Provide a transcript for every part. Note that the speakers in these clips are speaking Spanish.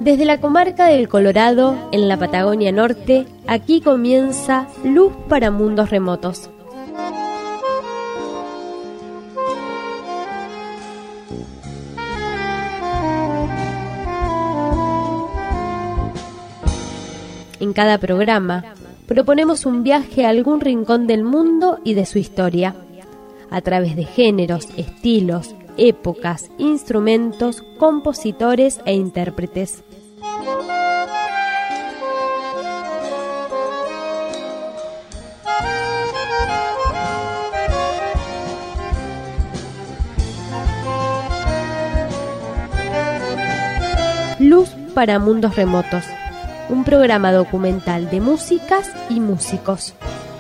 Desde la comarca del Colorado, en la Patagonia Norte, aquí comienza Luz para Mundos Remotos. En cada programa, proponemos un viaje a algún rincón del mundo y de su historia, a través de géneros, estilos, épocas, instrumentos, compositores e intérpretes. Luz para Mundos Remotos, un programa documental de músicas y músicos.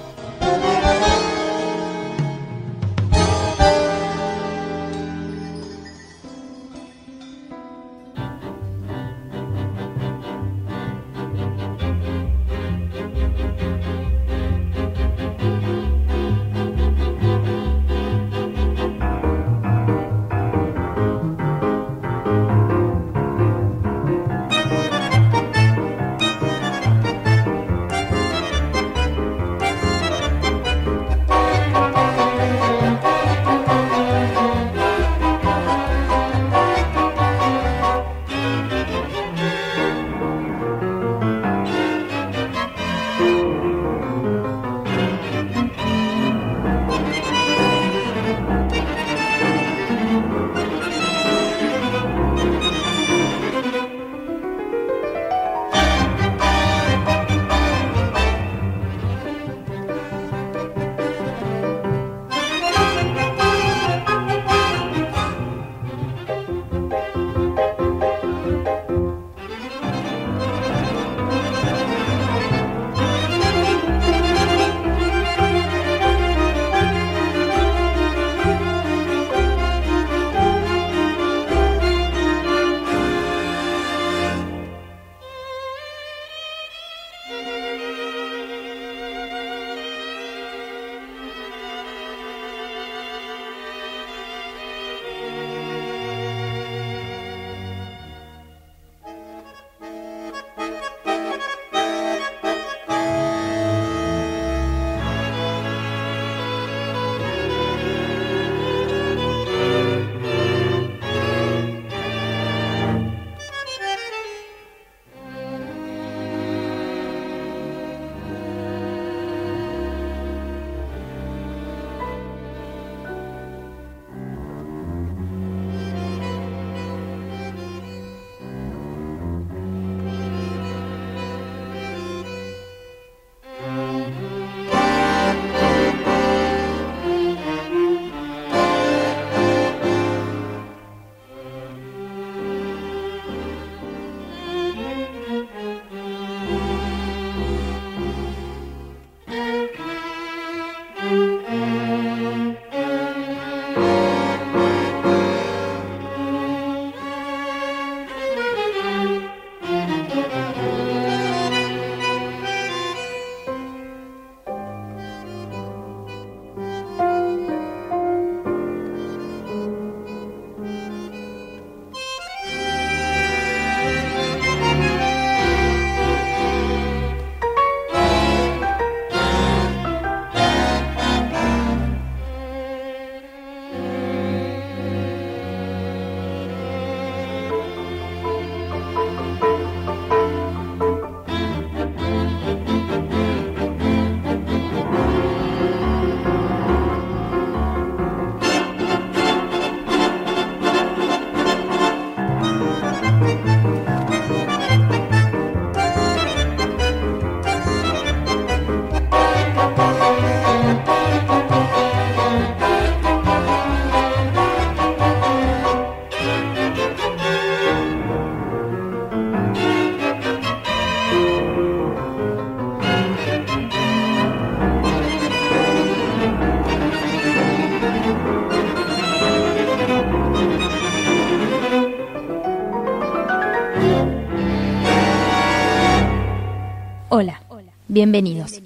Hola, bienvenidos.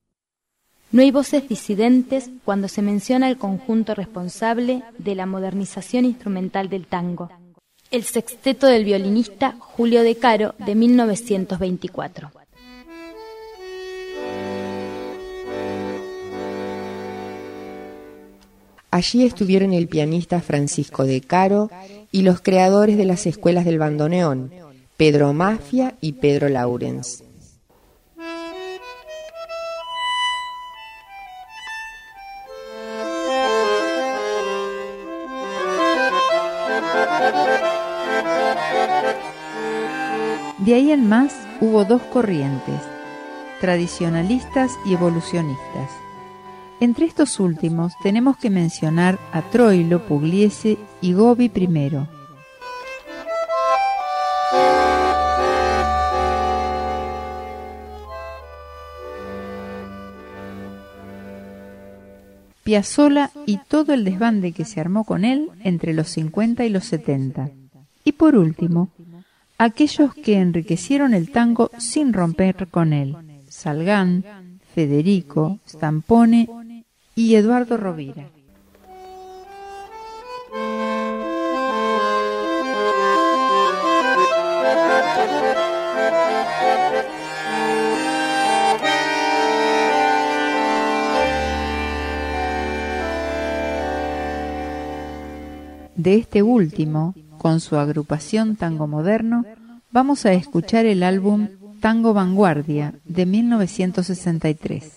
No hay voces disidentes cuando se menciona el conjunto responsable de la modernización instrumental del tango. El sexteto del violinista Julio De Caro de 1924. Allí estuvieron el pianista Francisco De Caro y los creadores de las escuelas del bandoneón, Pedro Maffia y Pedro Laurens. De ahí en más hubo dos corrientes, tradicionalistas y evolucionistas. Entre estos últimos tenemos que mencionar a Troilo, Pugliese y Gobi I. Piazzolla y todo el desbande que se armó con él entre los 50 y los 70. Y por último, aquellos que enriquecieron el tango sin romper con él, Salgán, Federico, Stampone y Eduardo Rovira. De este último, con su agrupación Tango Moderno, vamos a escuchar el álbum Tango Vanguardia de 1963.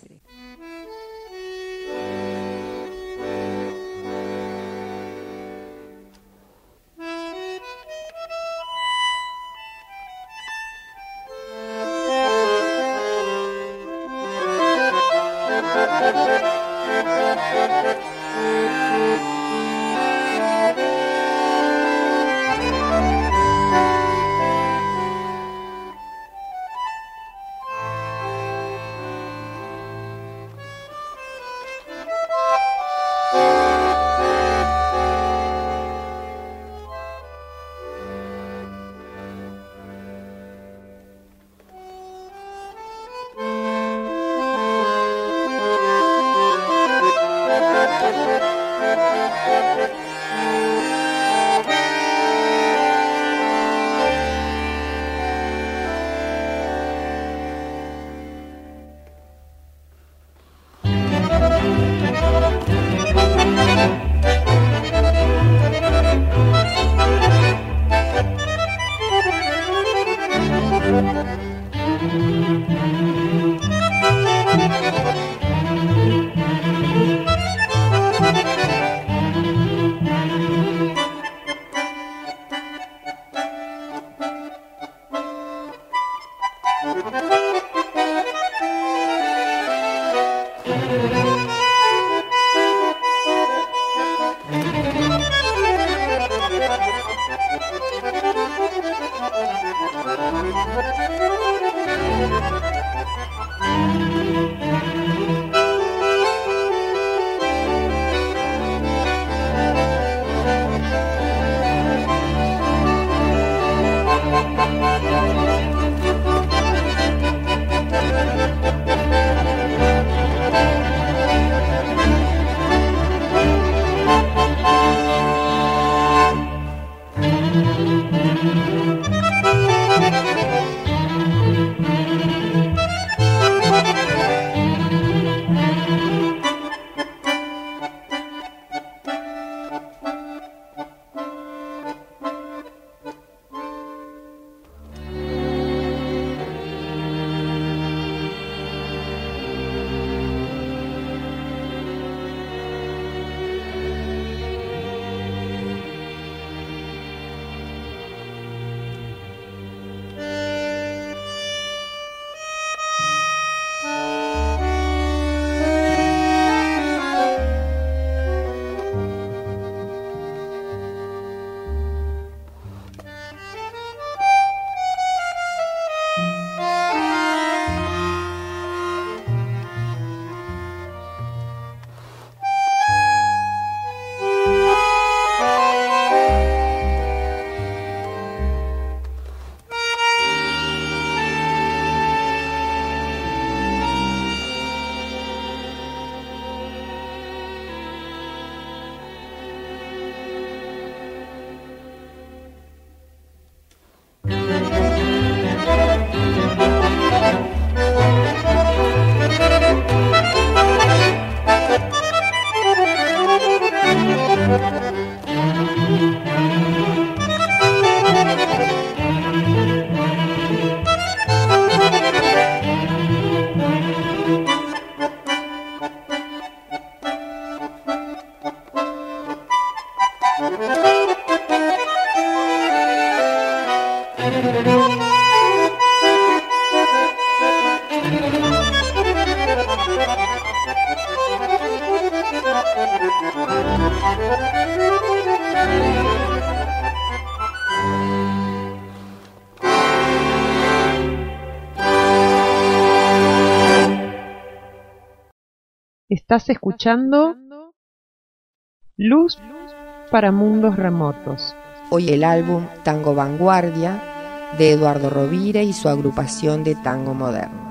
Estás escuchando Luz para Mundos Remotos. Hoy el álbum Tango Vanguardia de Eduardo Rovira y su agrupación de tango moderno.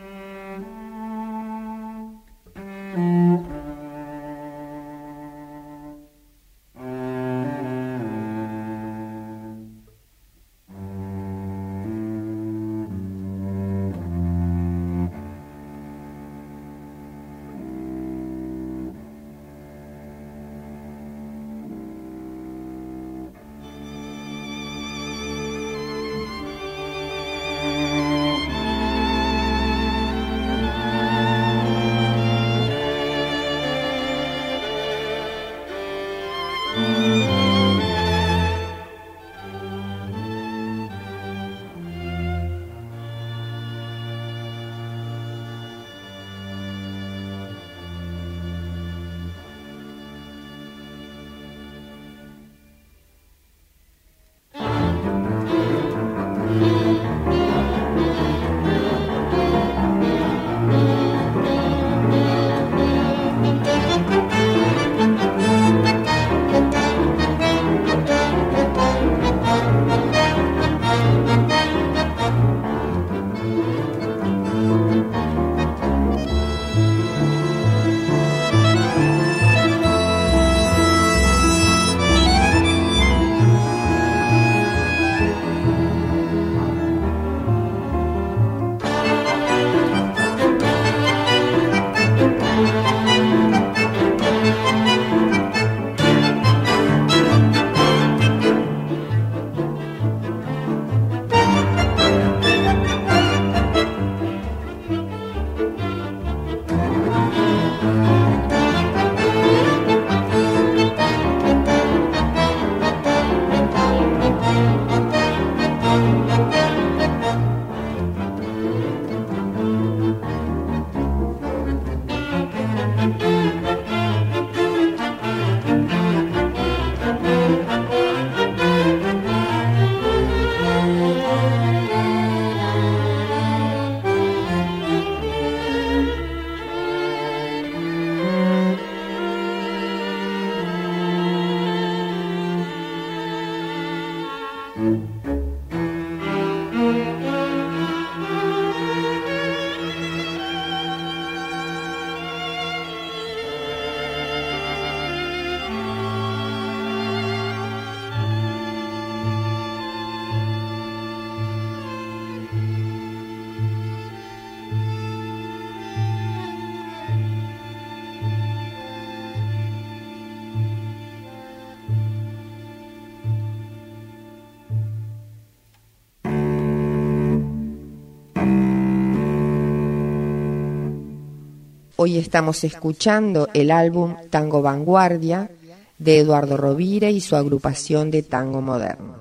Hoy estamos escuchando el álbum Tango Vanguardia de Eduardo Rovira y su agrupación de tango moderno.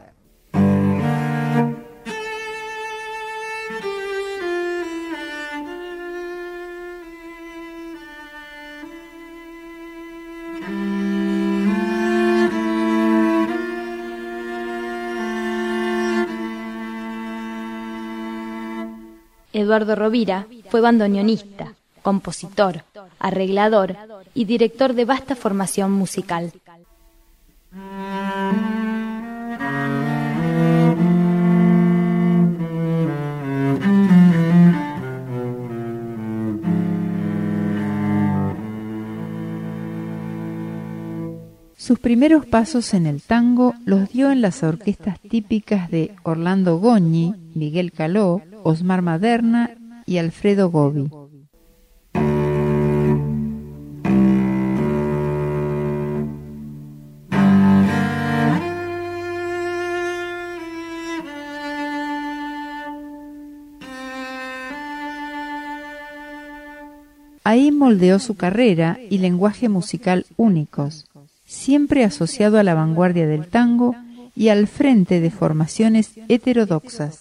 Eduardo Rovira fue bandoneonista, compositor, arreglador y director de vasta formación musical. Sus primeros pasos en el tango los dio en las orquestas típicas de Orlando Goñi, Miguel Caló, Osmar Maderna y Alfredo Gobi. Ahí moldeó su carrera y lenguaje musical únicos, siempre asociado a la vanguardia del tango y al frente de formaciones heterodoxas.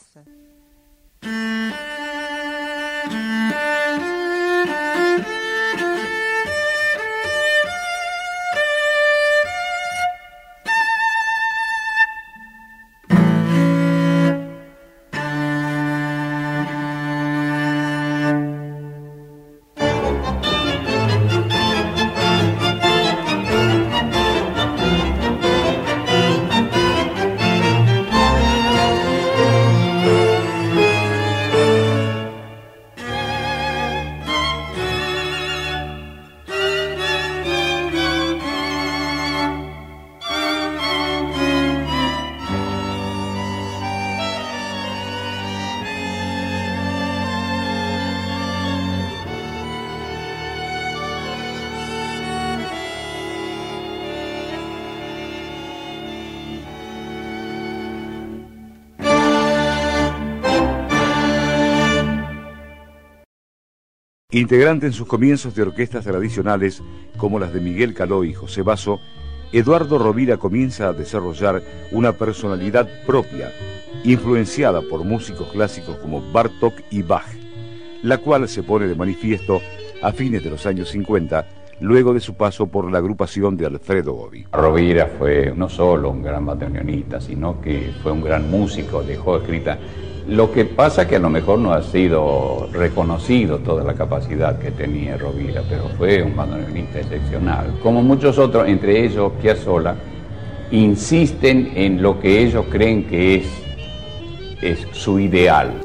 Integrante en sus comienzos de orquestas tradicionales como las de Miguel Caló y José Basso, Eduardo Rovira comienza a desarrollar una personalidad propia, influenciada por músicos clásicos como Bartók y Bach, la cual se pone de manifiesto a fines de los años 50, luego de su paso por la agrupación de Alfredo Gobi. Rovira fue no solo un gran bandoneonista, sino que fue un gran músico, dejó escrita. Lo que pasa que a lo mejor no ha sido reconocido toda la capacidad que tenía Rovira, pero fue un bandoneonista excepcional. Como muchos otros, entre ellos Piazzolla, insisten en lo que ellos creen que es su ideal.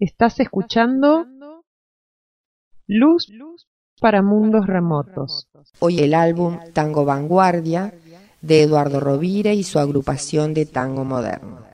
Estás escuchando Luz para Mundos Remotos. Hoy el álbum Tango Vanguardia de Eduardo Rovira y su agrupación de tango moderno.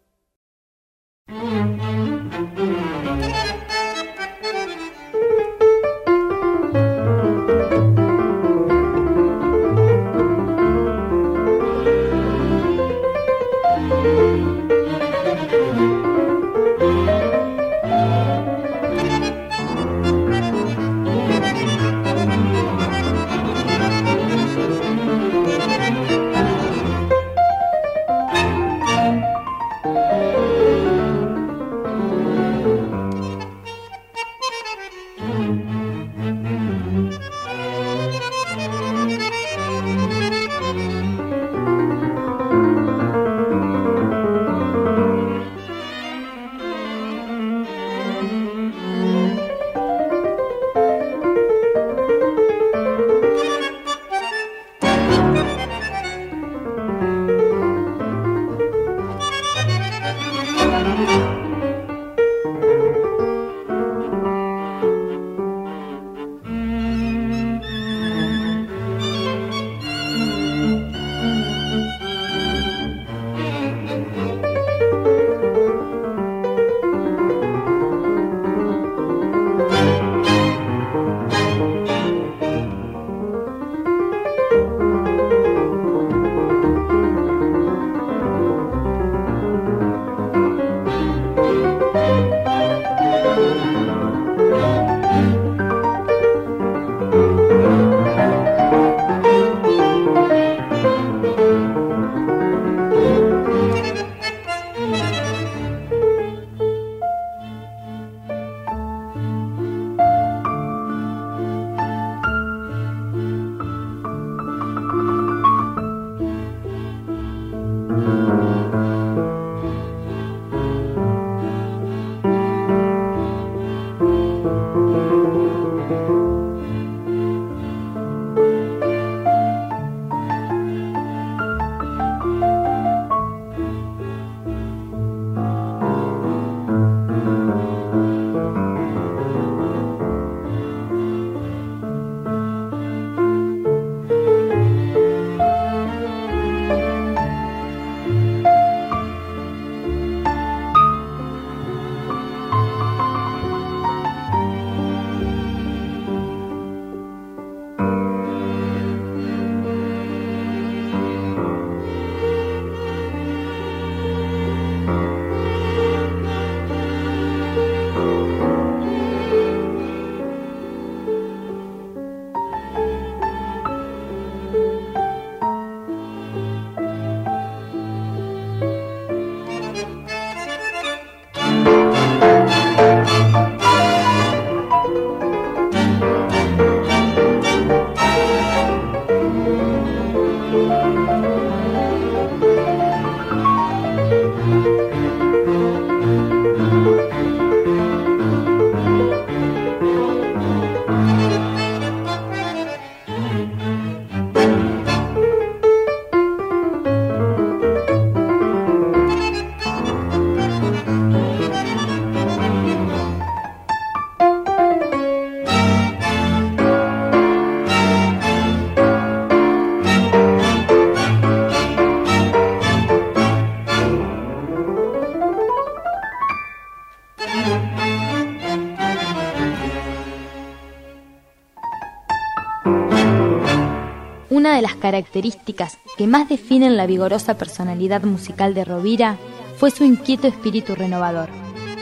Una de las características que más definen la vigorosa personalidad musical de Rovira fue su inquieto espíritu renovador.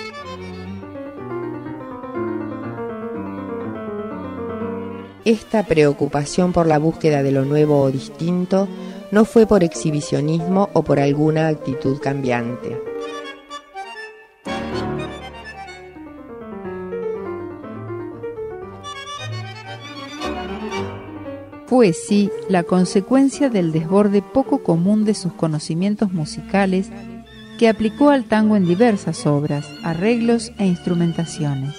Esta preocupación por la búsqueda de lo nuevo o distinto no fue por exhibicionismo o por alguna actitud cambiante. Fue, sí, la consecuencia del desborde poco común de sus conocimientos musicales que aplicó al tango en diversas obras, arreglos e instrumentaciones.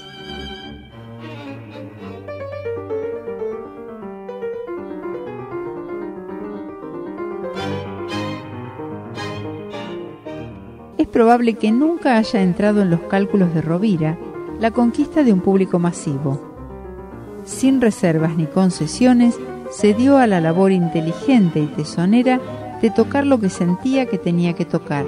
Es probable que nunca haya entrado en los cálculos de Rovira la conquista de un público masivo. Sin reservas ni concesiones, se dio a la labor inteligente y tesonera de tocar lo que sentía que tenía que tocar.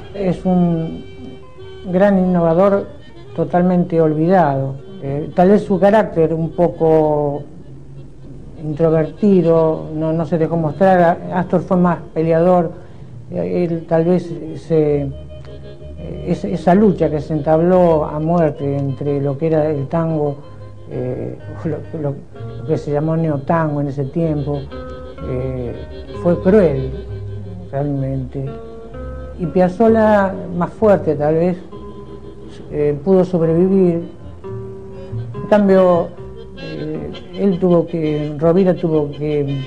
es un gran innovador totalmente olvidado. Tal vez su carácter un poco introvertido, no se dejó mostrar. Astor fue más peleador. Él tal vez esa lucha que se entabló a muerte entre lo que era el tango, lo que se llamó neotango en ese tiempo, fue cruel realmente. Y Piazzolla, más fuerte tal vez, pudo sobrevivir. En cambio, Rovira tuvo que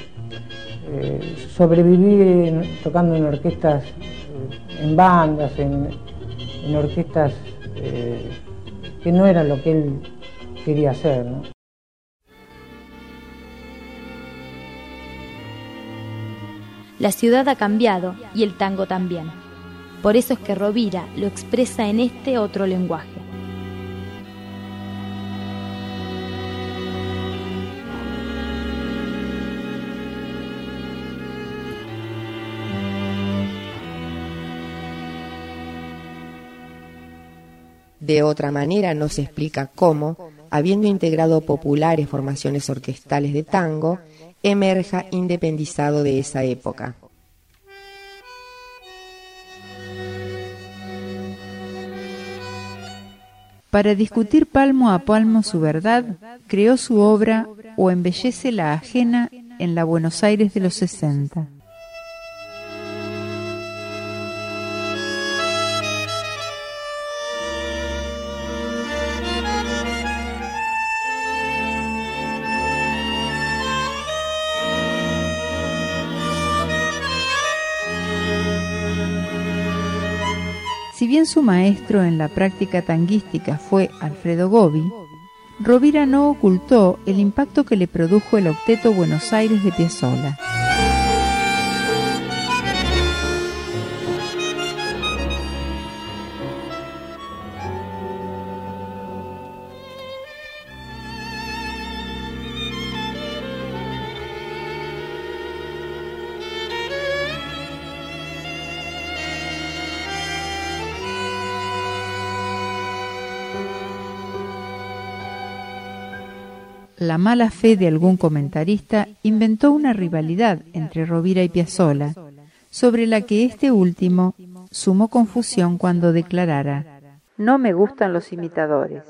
sobrevivir tocando en orquestas, en bandas, en orquestas que no era lo que él quería hacer, ¿no? La ciudad ha cambiado y el tango también. Por eso es que Rovira lo expresa en este otro lenguaje. De otra manera no se explica cómo, habiendo integrado populares formaciones orquestales de tango, emerja independizado de esa época. Para discutir palmo a palmo su verdad, creó su obra O embellece la ajena en la Buenos Aires de los 60. Si bien su maestro en la práctica tanguística fue Alfredo Gobi, Rovira no ocultó el impacto que le produjo el octeto Buenos Aires de Piazzolla. La mala fe de algún comentarista inventó una rivalidad entre Rovira y Piazzolla, sobre la que este último sumó confusión cuando declarara: "No me gustan los imitadores".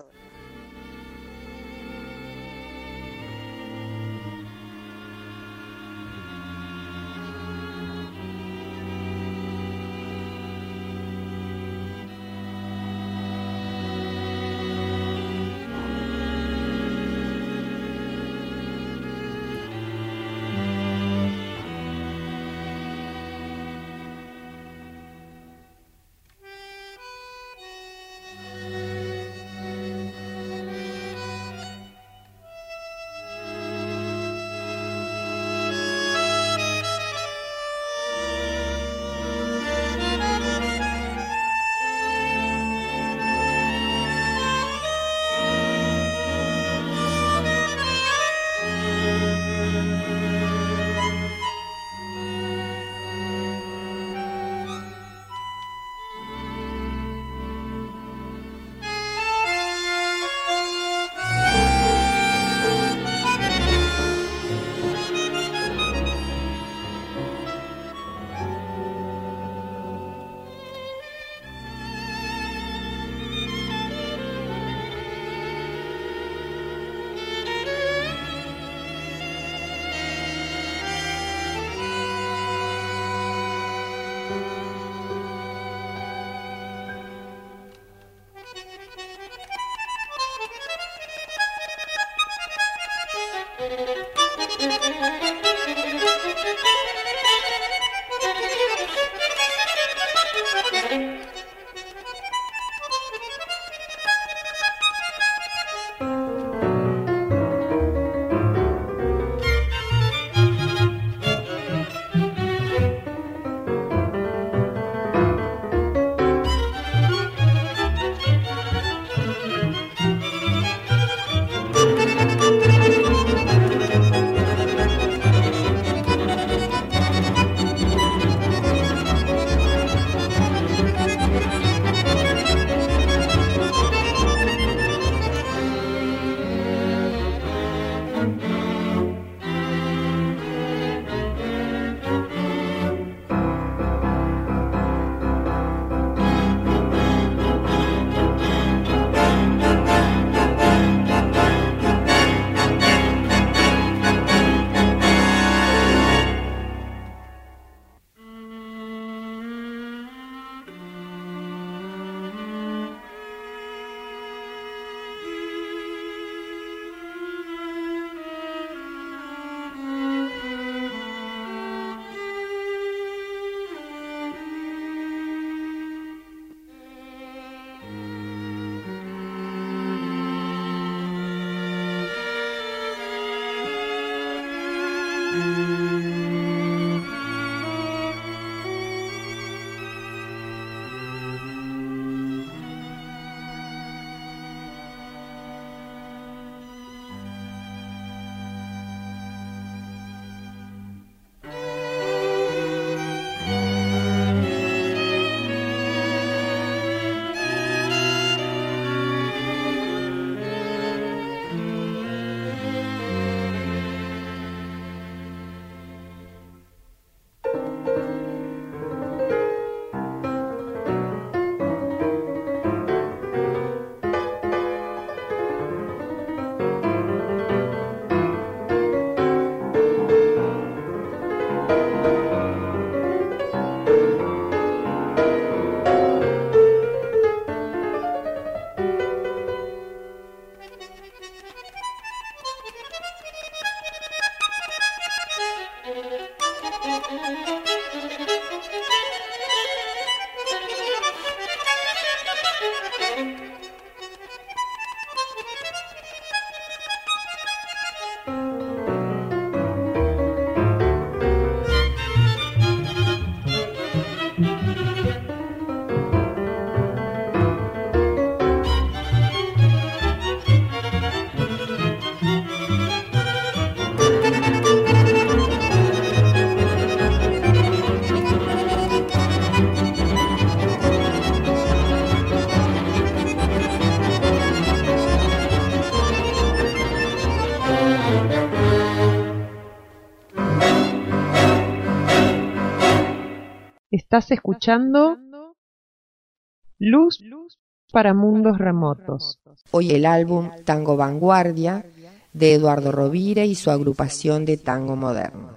Estás escuchando Luz para Mundos Remotos. Hoy el álbum Tango Vanguardia de Eduardo Rovira y su agrupación de tango moderno.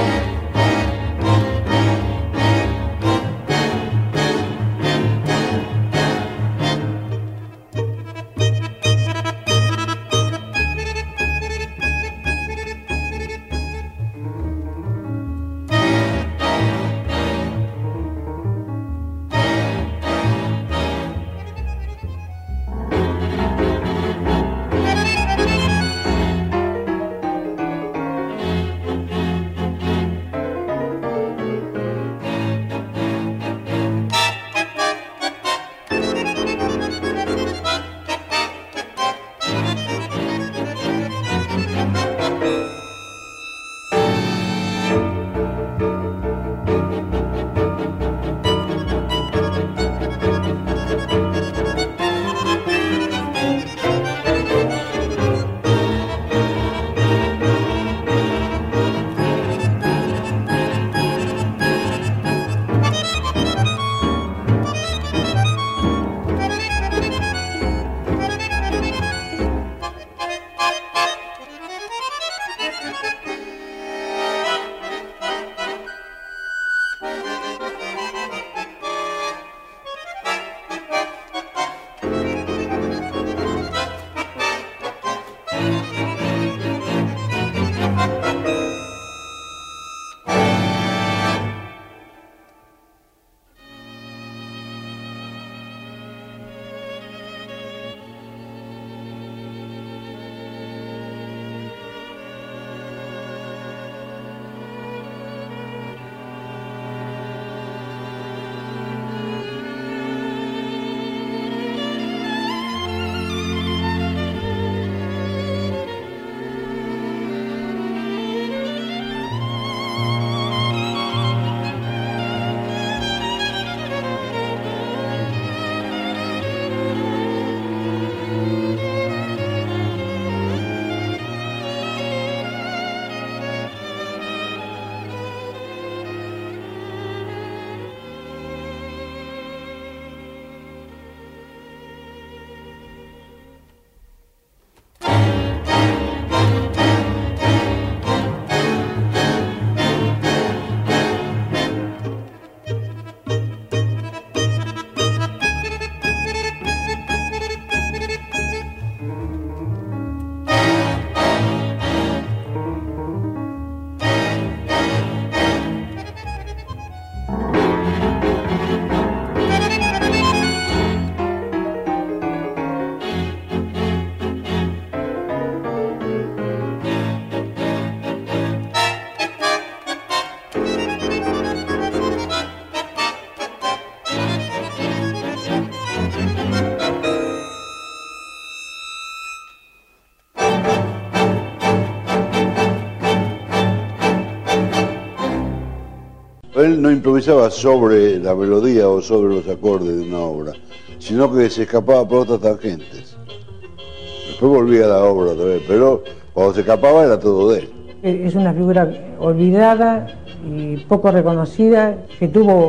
Él no improvisaba sobre la melodía o sobre los acordes de una obra, sino que se escapaba por otras tangentes. Después volvía a la obra otra vez, pero cuando se escapaba era todo de él. Es una figura olvidada y poco reconocida, que tuvo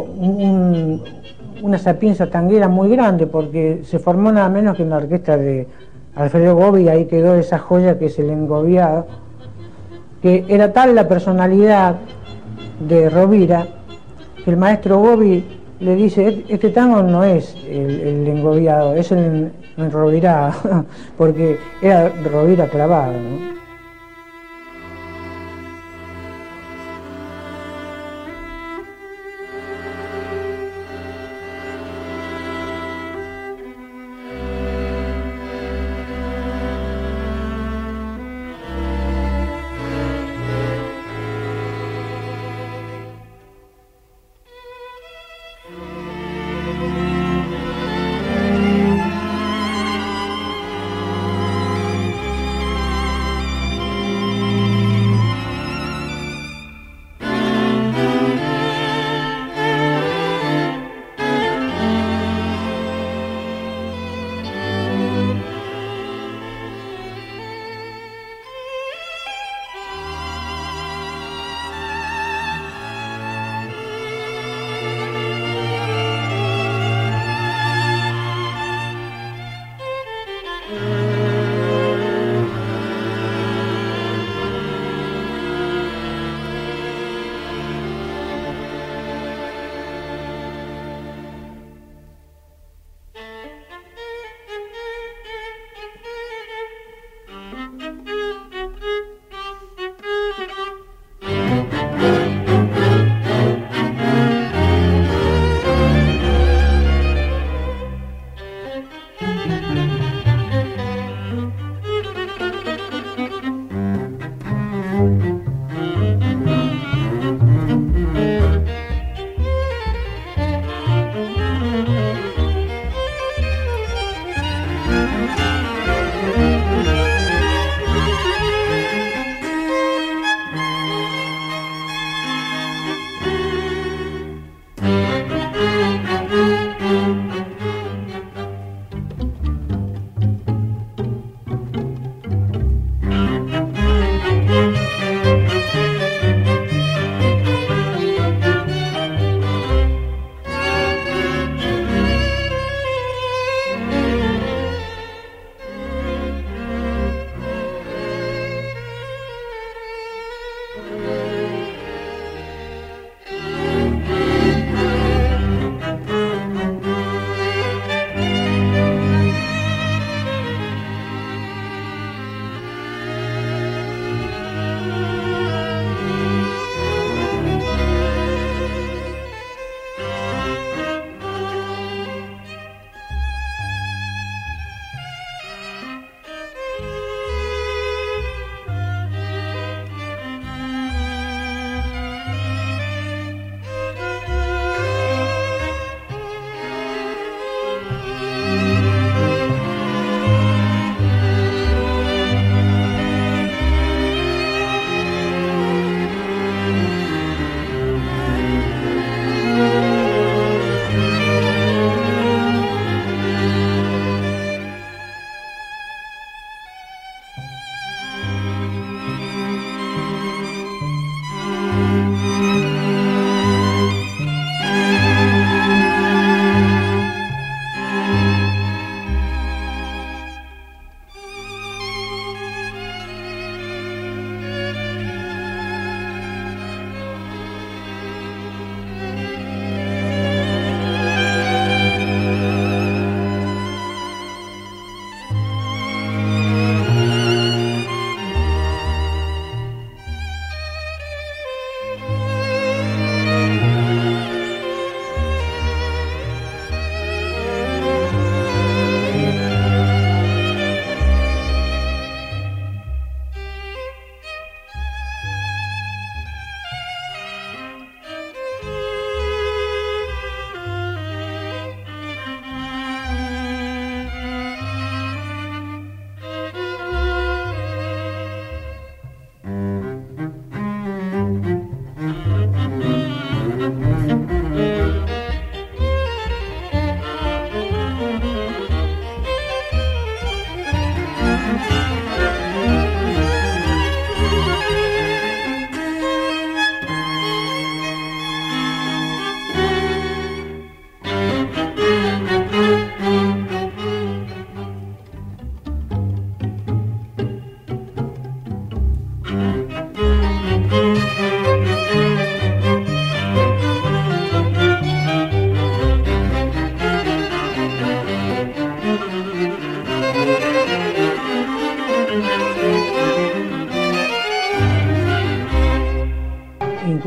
una sapiencia tanguera muy grande, porque se formó nada menos que en la orquesta de Alfredo Gobi, y ahí quedó esa joya que es el engobiado, que era tal la personalidad de Rovira, que el maestro Gobi le dice: este tango no es el engobiado, es el enrovirado, porque era Rovira clavado, ¿no?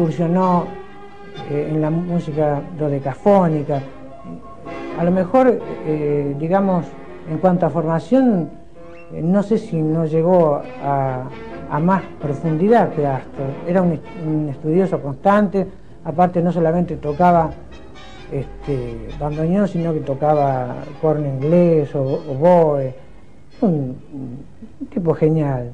incursionó en la música dodecafónica. A lo mejor, digamos, en cuanto a formación, no sé si no llegó a más profundidad que Astor. Era un estudioso constante, aparte no solamente tocaba bandoneón, sino que tocaba corno inglés o oboe. Un tipo genial.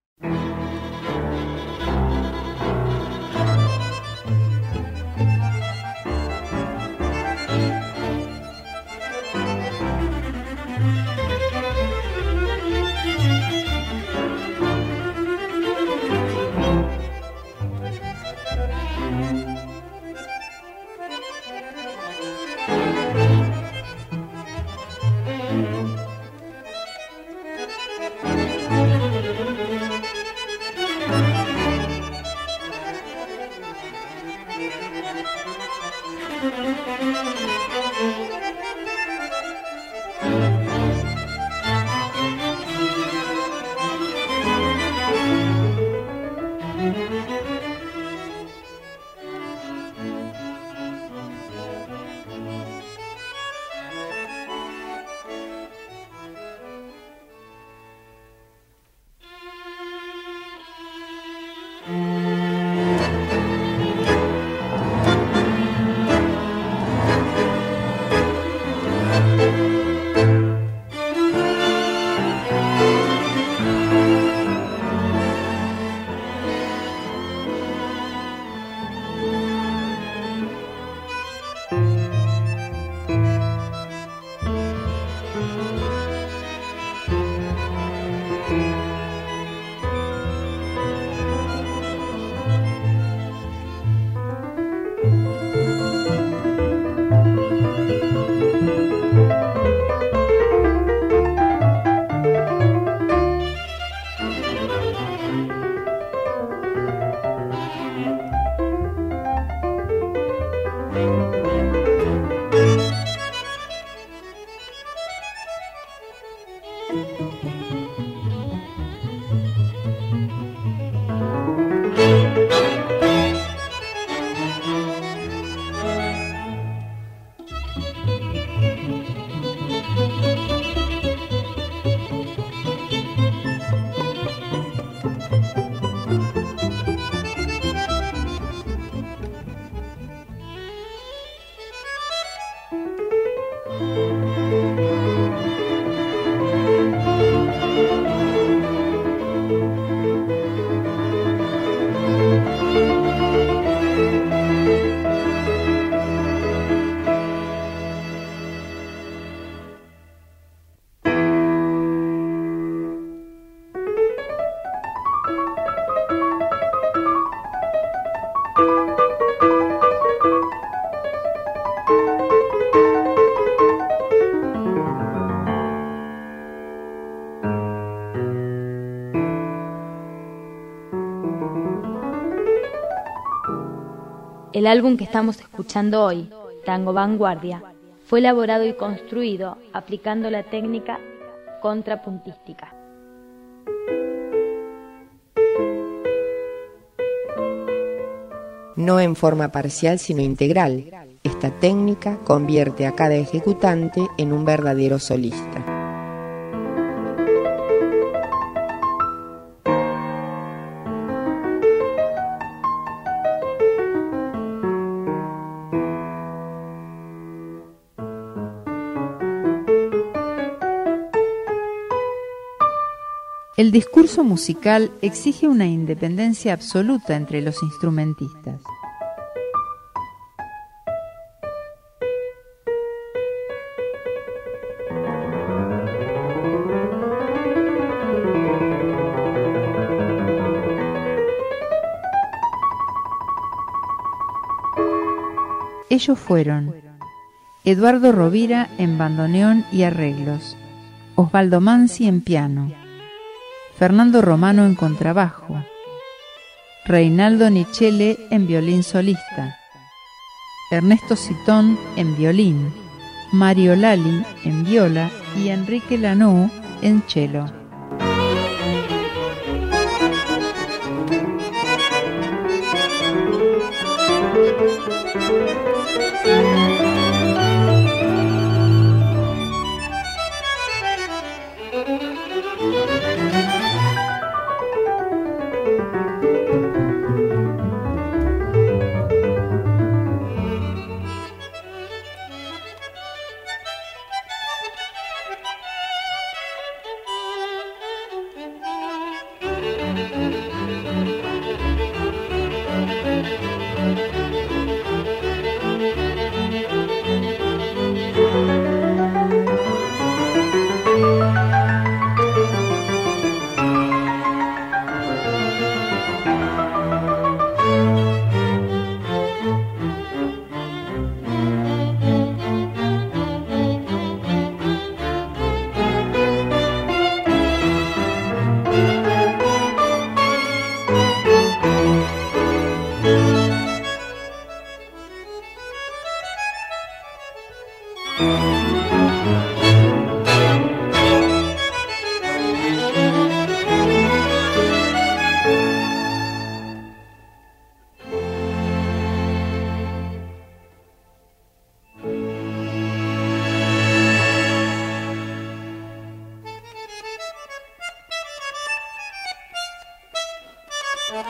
El álbum que estamos escuchando hoy, Tango Vanguardia, fue elaborado y construido aplicando la técnica contrapuntística. No en forma parcial sino integral, esta técnica convierte a cada ejecutante en un verdadero solista. El discurso musical exige una independencia absoluta entre los instrumentistas. Ellos fueron Eduardo Rovira en bandoneón y arreglos, Osvaldo Manzi en piano, Fernando Romano en contrabajo, Reinaldo Nichele en violín solista, Ernesto Citón en violín, Mario Lali en viola y Enrique Lanú en cello.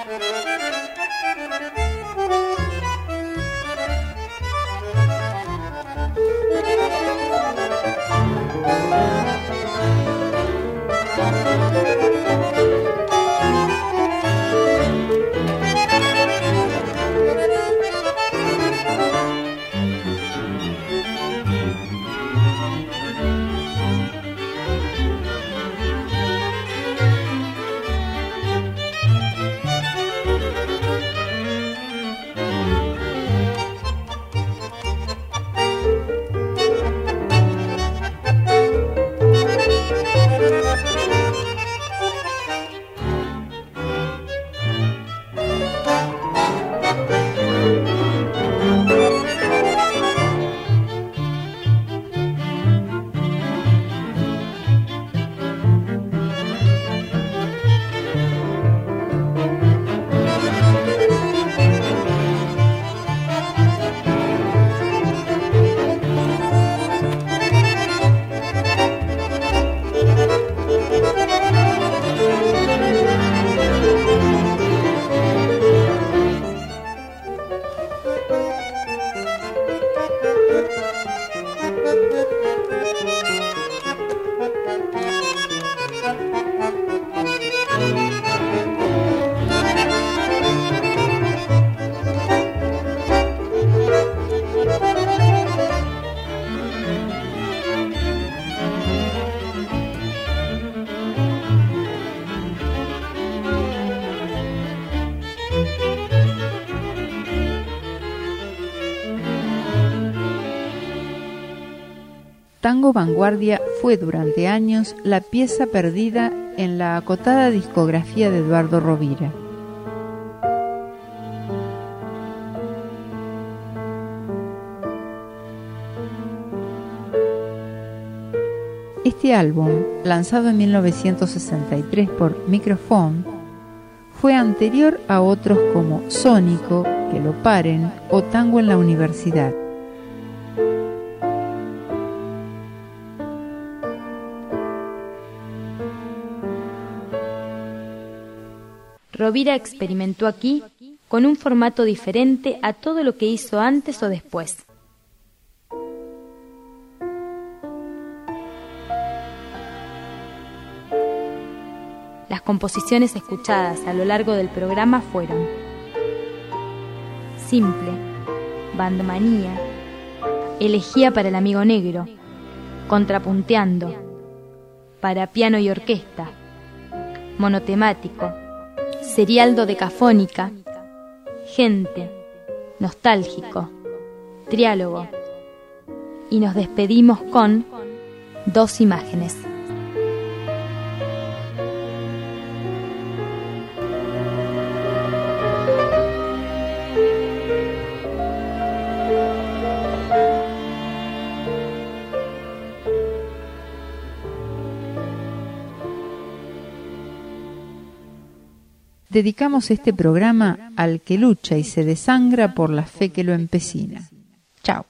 Tango Vanguardia fue durante años la pieza perdida en la acotada discografía de Eduardo Rovira. Este álbum, lanzado en 1963 por Microphone, fue anterior a otros como Sónico, Que lo paren o Tango en la Universidad. Rovira experimentó aquí con un formato diferente a todo lo que hizo antes o después. Las composiciones escuchadas a lo largo del programa fueron Simple, Bandmanía, Elegía para el Amigo Negro, Contrapunteando, Para piano y orquesta, Monotemático, Serial dodecafónica, Gente, Nostálgico, Triálogo, y nos despedimos con Dos imágenes. Dedicamos este programa al que lucha y se desangra por la fe que lo empecina. Chao.